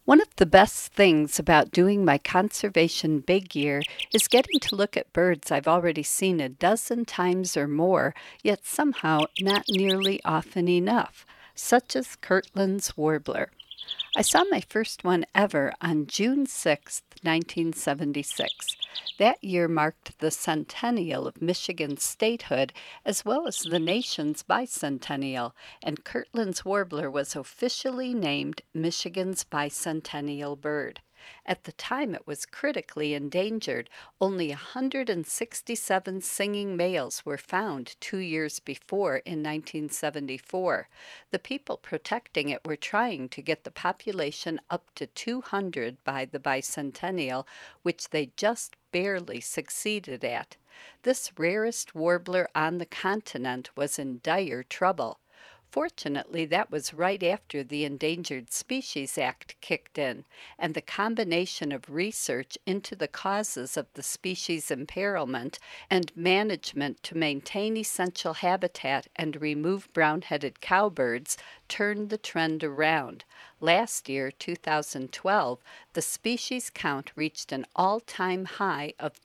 One of the best things about doing my conservation big year is getting to look at birds I've already seen a dozen times or more, yet somehow not nearly often enough, such as Kirtland's warbler. I saw my first one ever on June 6, 1976. That year marked the centennial of Michigan's statehood as well as the nation's bicentennial, and Kirtland's warbler was officially named Michigan's bicentennial bird. At the time, it was critically endangered. Only 167 singing males were found 2 years before in 1974. The people protecting it were trying to get the population up to 200 by the bicentennial, which they just barely succeeded at. This rarest warbler on the continent was in dire trouble. Fortunately, that was right after the Endangered Species Act kicked in, and the combination of research into the causes of the species imperilment and management to maintain essential habitat and remove brown-headed cowbirds turned the trend around. Last year, 2012, the species count reached an all-time high of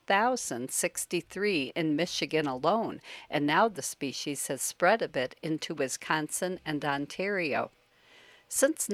2,063 in Michigan alone, and now the species has spread a bit into Wisconsin and Ontario. Since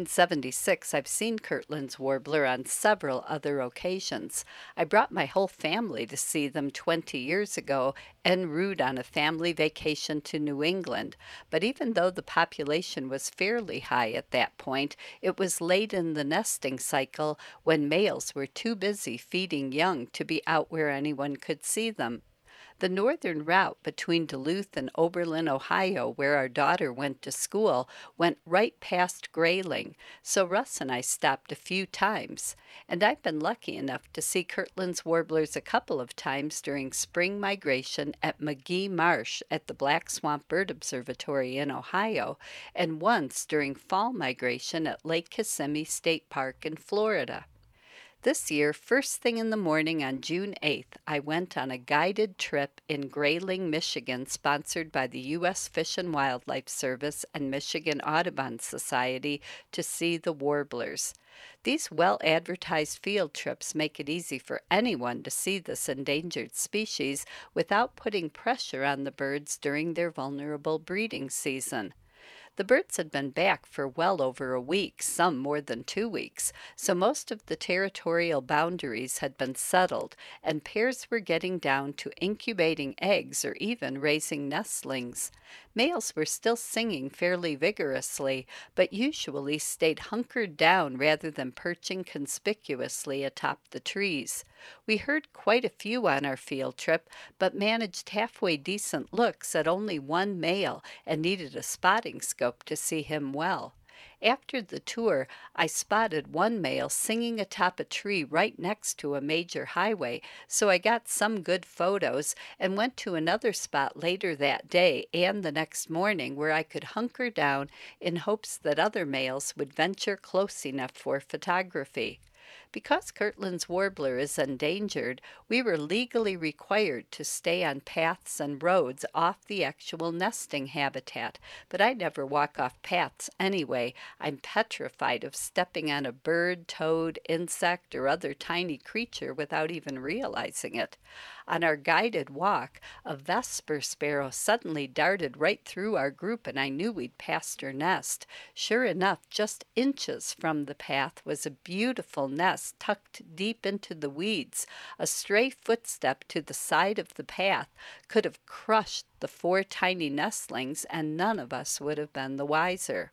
1976, I've seen Kirtland's warbler on several other occasions. I brought my whole family to see them 20 years ago en route on a family vacation to New England. But even though the population was fairly high at that point, it was late in the nesting cycle when males were too busy feeding young to be out where anyone could see them. The northern route between Duluth and Oberlin, Ohio, where our daughter went to school, went right past Grayling, so Russ and I stopped a few times. And I've been lucky enough to see Kirtland's warblers a couple of times during spring migration at McGee Marsh at the Black Swamp Bird Observatory in Ohio, and once during fall migration at Lake Kissimmee State Park in Florida. This year, first thing in the morning on June 8th, I went on a guided trip in Grayling, Michigan, sponsored by the U.S. Fish and Wildlife Service and Michigan Audubon Society to see the warblers. These well-advertised field trips make it easy for anyone to see this endangered species without putting pressure on the birds during their vulnerable breeding season. The birds had been back for well over a week, some more than 2 weeks, so most of the territorial boundaries had been settled, and pairs were getting down to incubating eggs or even raising nestlings. Males were still singing fairly vigorously, but usually stayed hunkered down rather than perching conspicuously atop the trees. We heard quite a few on our field trip, but managed halfway decent looks at only one male and needed a spotting scope to see him well. After the tour, I spotted one male singing atop a tree right next to a major highway, so I got some good photos and went to another spot later that day and the next morning where I could hunker down in hopes that other males would venture close enough for photography. Because Kirtland's warbler is endangered, we were legally required to stay on paths and roads off the actual nesting habitat, but I never walk off paths anyway. I'm petrified of stepping on a bird, toad, insect, or other tiny creature without even realizing it. On our guided walk, a Vesper sparrow suddenly darted right through our group, and I knew we'd passed her nest. Sure enough, just inches from the path was a beautiful nest tucked deep into the weeds. A stray footstep to the side of the path could have crushed the four tiny nestlings, and none of us would have been the wiser.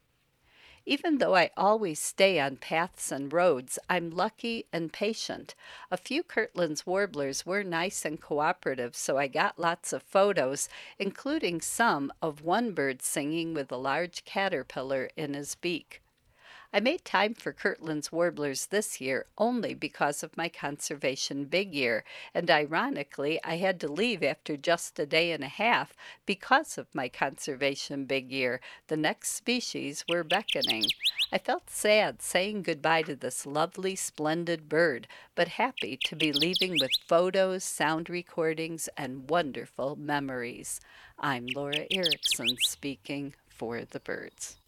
Even though I always stay on paths and roads, I'm lucky and patient. A few Kirtland's warblers were nice and cooperative, so I got lots of photos, including some of one bird singing with a large caterpillar in his beak. I made time for Kirtland's warblers this year only because of my conservation big year, and ironically, I had to leave after just a day and a half because of my conservation big year. The next species were beckoning. I felt sad saying goodbye to this lovely, splendid bird, but happy to be leaving with photos, sound recordings, and wonderful memories. I'm Laura Erickson speaking for the birds.